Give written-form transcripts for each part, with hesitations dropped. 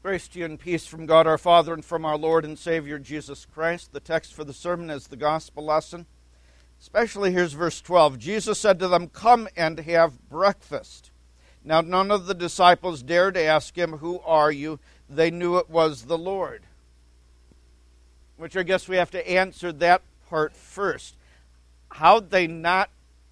Grace to you and peace from God our Father and from our Lord and Savior Jesus Christ. The text for the sermon is the gospel lesson. Especially here's verse 12. Jesus said to them, "Come and have breakfast." Now none of the disciples dared ask him, "Who are you?" They knew it was the Lord. Which I guess we have to answer that part first. How'd they not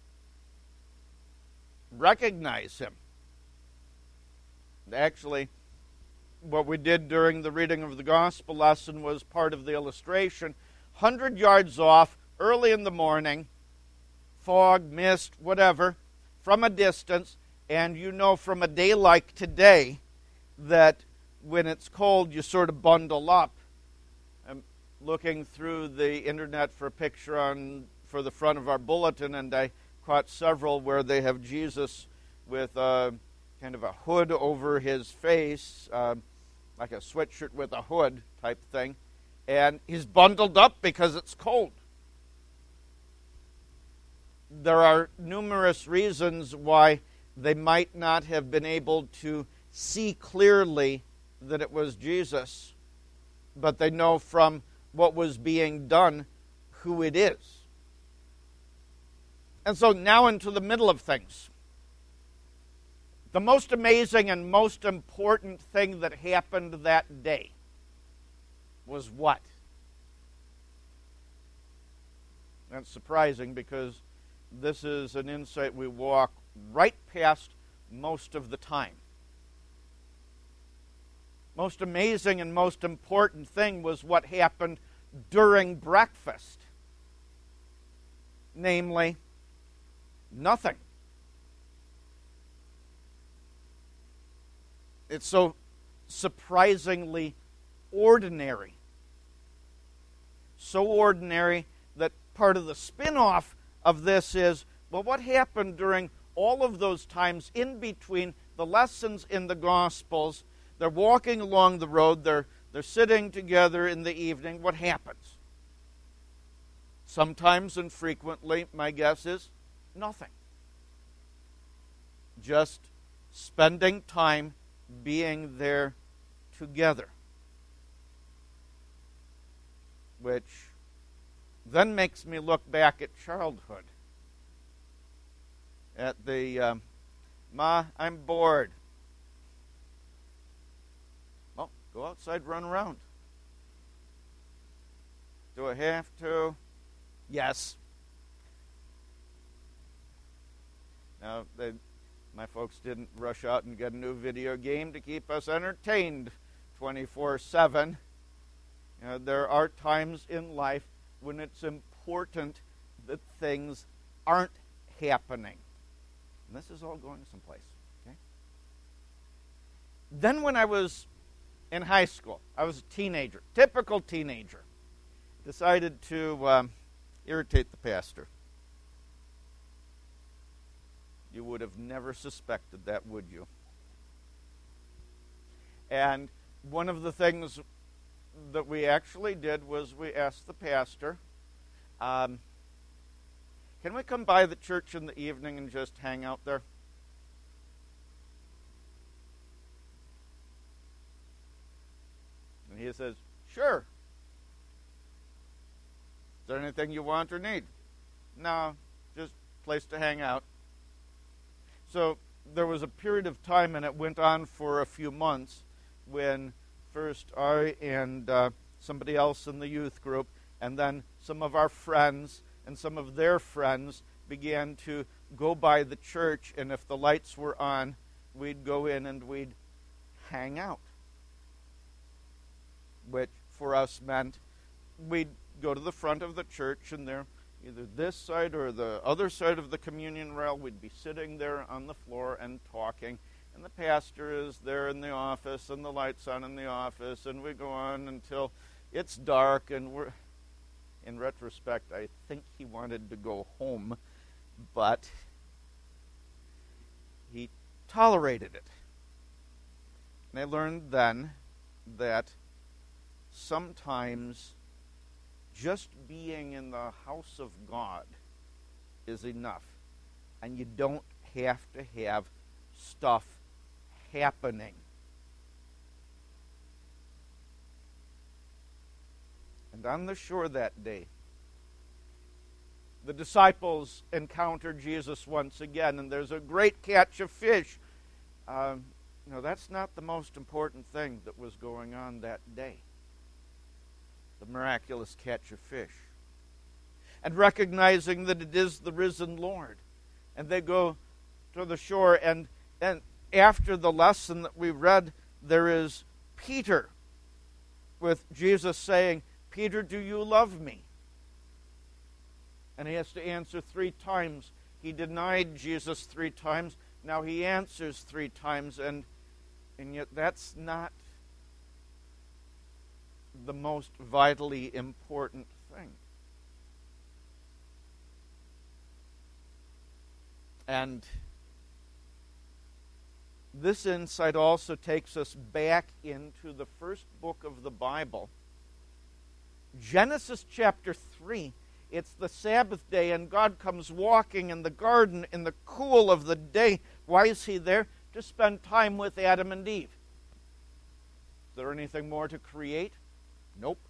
recognize him? Actually, what we did during the reading of the gospel lesson was part of the illustration. 100 yards off, early in the morning, fog, mist, whatever, from a distance, and you know from a day like today that when it's cold you sort of bundle up. I'm looking through the internet for a picture for the front of our bulletin, and I caught several where they have Jesus with kind of a hood over his face, like a sweatshirt with a hood type thing, and he's bundled up because it's cold. There are numerous reasons why they might not have been able to see clearly that it was Jesus, but they know from what was being done who it is. And so now into the middle of things. The most amazing and most important thing that happened that day was what? That's surprising because this is an insight we walk right past most of the time. Most amazing and most important thing was what happened during breakfast. Namely, nothing. It's so surprisingly ordinary. So ordinary that part of the spin-off of this is, well, what happened during all of those times in between the lessons in the Gospels? They're walking along the road, they're sitting together in the evening. What happens? Sometimes and frequently, my guess is, nothing. Just spending time being there together. Which then makes me look back at childhood. At the, "Ma, I'm bored." Well, go outside, run around. Do I have to? Yes. Now, my folks didn't rush out and get a new video game to keep us entertained 24/7. There are times in life when it's important that things aren't happening. And this is all going someplace. Okay? Then when I was in high school, I was a teenager, typical teenager, decided to irritate the pastor. You would have never suspected that, would you? And one of the things that we actually did was we asked the pastor, can we come by the church in the evening and just hang out there? And he says, sure. Is there anything you want or need? No, just a place to hang out. So there was a period of time, and it went on for a few months, when first I and somebody else in the youth group, and then some of our friends and some of their friends began to go by the church, and if the lights were on, we'd go in and we'd hang out. Which for us meant we'd go to the front of the church, and there, either this side or the other side of the communion rail, we'd be sitting there on the floor and talking. And the pastor is there in the office, and the light's on in the office, and we go on until it's dark, and we're, in retrospect, I think he wanted to go home, but he tolerated it. And I learned then that sometimes just being in the house of God is enough. And you don't have to have stuff happening. And on the shore that day, the disciples encounter Jesus once again, and there's a great catch of fish. That's not the most important thing that was going on that day. The miraculous catch of fish. And recognizing that it is the risen Lord. And they go to the shore, and after the lesson that we read, there is Peter, with Jesus saying, "Peter, do you love me?" And he has to answer 3 times. He denied Jesus 3 times. Now he answers 3 times, and yet that's not the most vitally important thing. And this insight also takes us back into the first book of the Bible, Genesis chapter 3. It's the Sabbath day, and God comes walking in the garden in the cool of the day. Why is he there? To spend time with Adam and Eve. Is there anything more to create? Nope.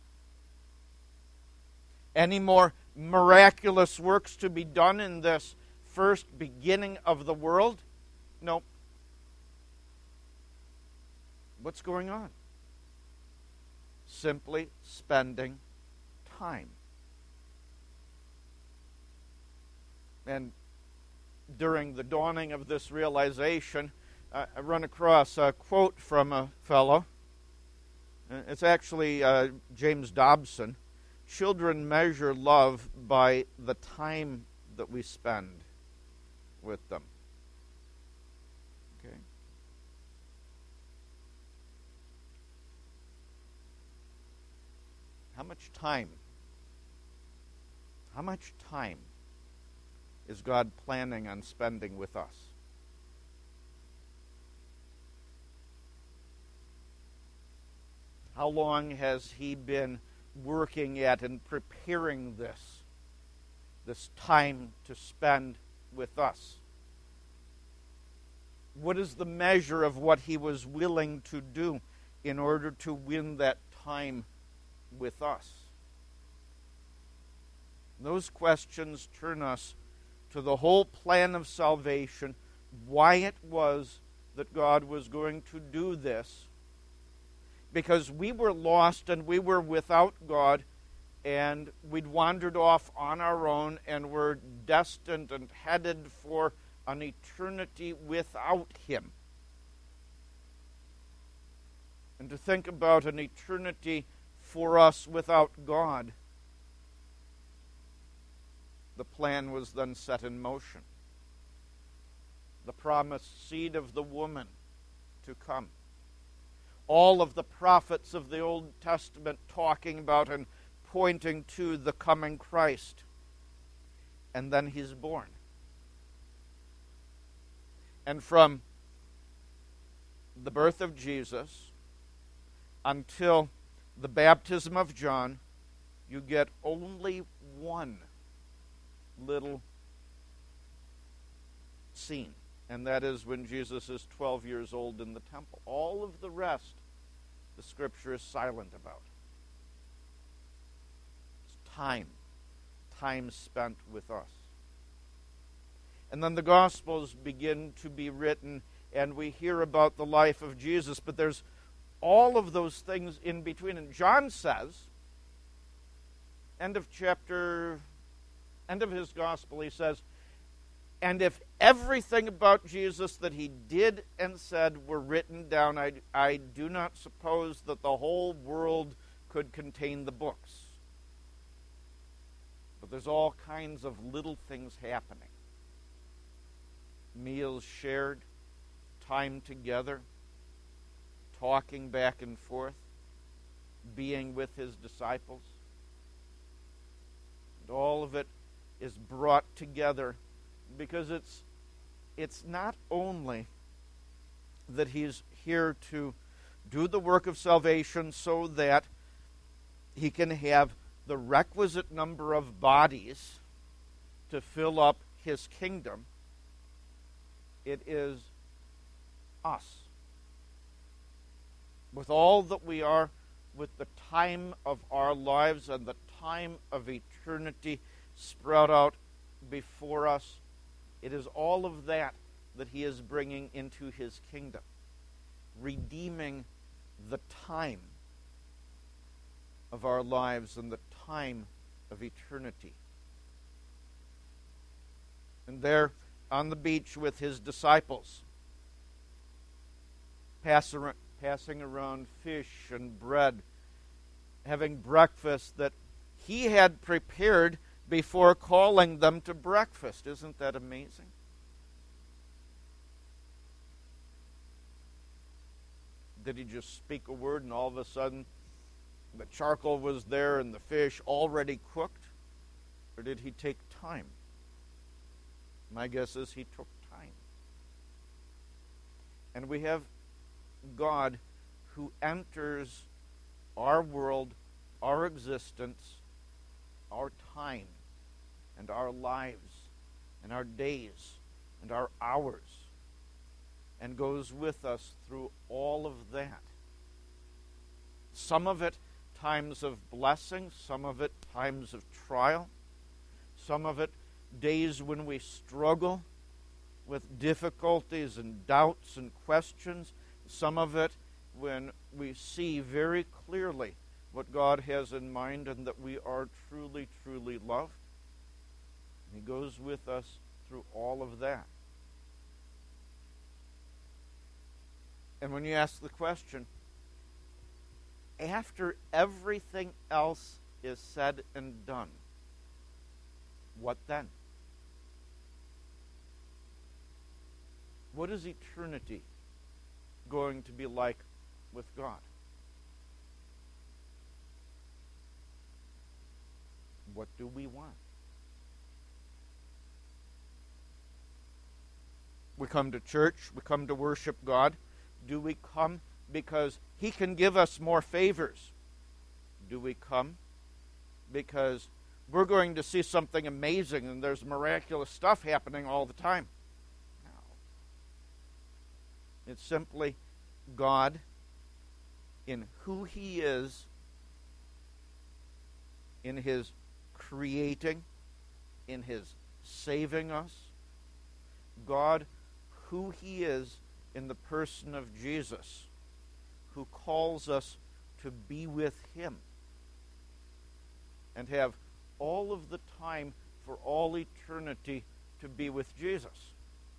Any more miraculous works to be done in this first beginning of the world? Nope. What's going on? Simply spending time. And during the dawning of this realization, I run across a quote from a fellow. It's actually James Dobson. Children measure love by the time that we spend with them. Okay. How much time is God planning on spending with us? How long has he been working at and preparing this time to spend with us? What is the measure of what he was willing to do in order to win that time with us? Those questions turn us to the whole plan of salvation, why it was that God was going to do this. Because we were lost and we were without God, and we'd wandered off on our own and were destined and headed for an eternity without him. And to think about an eternity for us without God, the plan was then set in motion. The promised seed of the woman to come. All of the prophets of the Old Testament talking about and pointing to the coming Christ. And then he's born. And from the birth of Jesus until the baptism of John, you get only one little scene, and that is when Jesus is 12 years old in the temple. All of the rest, the Scripture is silent about. It's time spent with us. And then the Gospels begin to be written, and we hear about the life of Jesus, but there's all of those things in between. And John says, end of his gospel, he says, and if everything about Jesus that he did and said were written down, I do not suppose that the whole world could contain the books. But there's all kinds of little things happening. Meals shared, time together, talking back and forth, being with his disciples. And all of it is brought together because it's not only that he's here to do the work of salvation so that he can have the requisite number of bodies to fill up his kingdom. It is us. With all that we are, with the time of our lives and the time of eternity spread out before us. It is all of that that he is bringing into his kingdom, redeeming the time of our lives and the time of eternity. And there on the beach with his disciples, passing around fish and bread, having breakfast that he had prepared before calling them to breakfast. Isn't that amazing? Did he just speak a word and all of a sudden the charcoal was there and the fish already cooked? Or did he take time? My guess is he took time. And we have God who enters our world, our existence, our time, and our lives, and our days, and our hours, and goes with us through all of that. Some of it times of blessing, some of it times of trial, some of it days when we struggle with difficulties and doubts and questions, some of it when we see very clearly what God has in mind and that we are truly, truly loved. He goes with us through all of that. And when you ask the question, after everything else is said and done, what then? What is eternity going to be like with God? What do we want? We come to church, we come to worship God. Do we come because he can give us more favors? Do we come because we're going to see something amazing and there's miraculous stuff happening all the time? No. It's simply God in who he is, in his creating, in his saving us. God who he is in the person of Jesus, who calls us to be with him and have all of the time for all eternity to be with Jesus.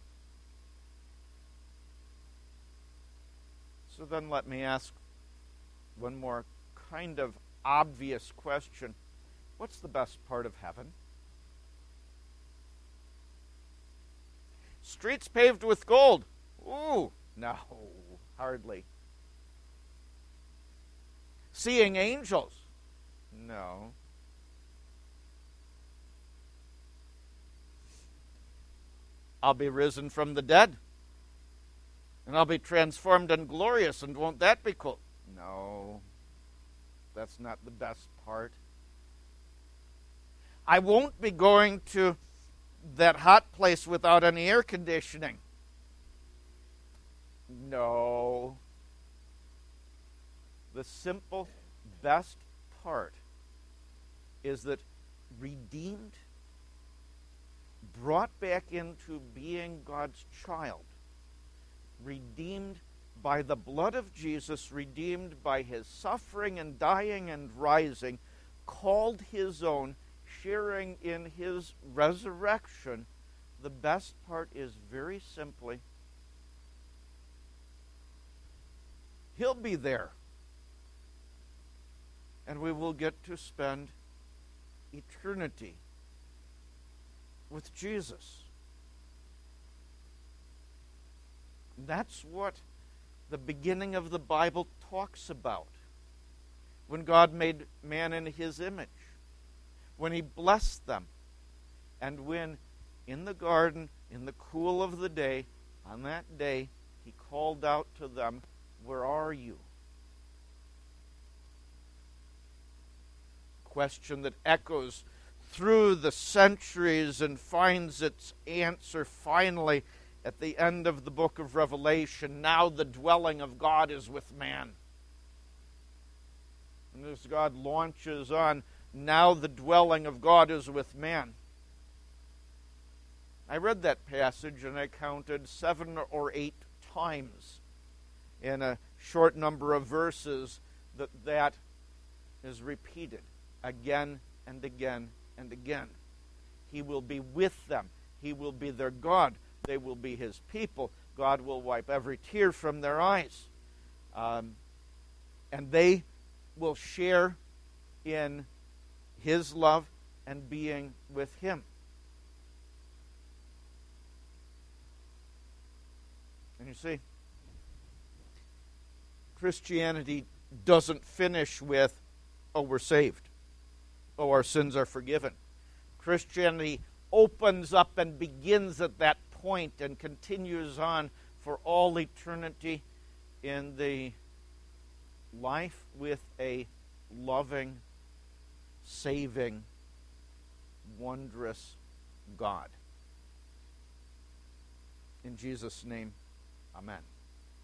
So then let me ask one more kind of obvious question. What's the best part of heaven? Streets paved with gold. Ooh, no, hardly. Seeing angels? No. I'll be risen from the dead. And I'll be transformed and glorious, and won't that be cool? No, that's not the best part. I won't be going to that hot place without any air conditioning. No. The simple best part is that redeemed, brought back into being God's child, redeemed by the blood of Jesus, redeemed by his suffering and dying and rising, called his own, sharing in his resurrection. The best part is very simply, he'll be there. And we will get to spend eternity with Jesus. That's what the beginning of the Bible talks about. When God made man in his image, when he blessed them, and when in the garden, in the cool of the day, on that day, he called out to them, "Where are you?" Question that echoes through the centuries and finds its answer finally at the end of the book of Revelation. Now the dwelling of God is with man. And as God launches on, now the dwelling of God is with man. I read that passage and I counted 7 or 8 times in a short number of verses that is repeated again and again and again. He will be with them. He will be their God. They will be his people. God will wipe every tear from their eyes. And they will share in his love and being with him. And you see, Christianity doesn't finish with, oh, we're saved. Oh, our sins are forgiven. Christianity opens up and begins at that point and continues on for all eternity in the life with a loving, saving, wondrous God. In Jesus' name, amen.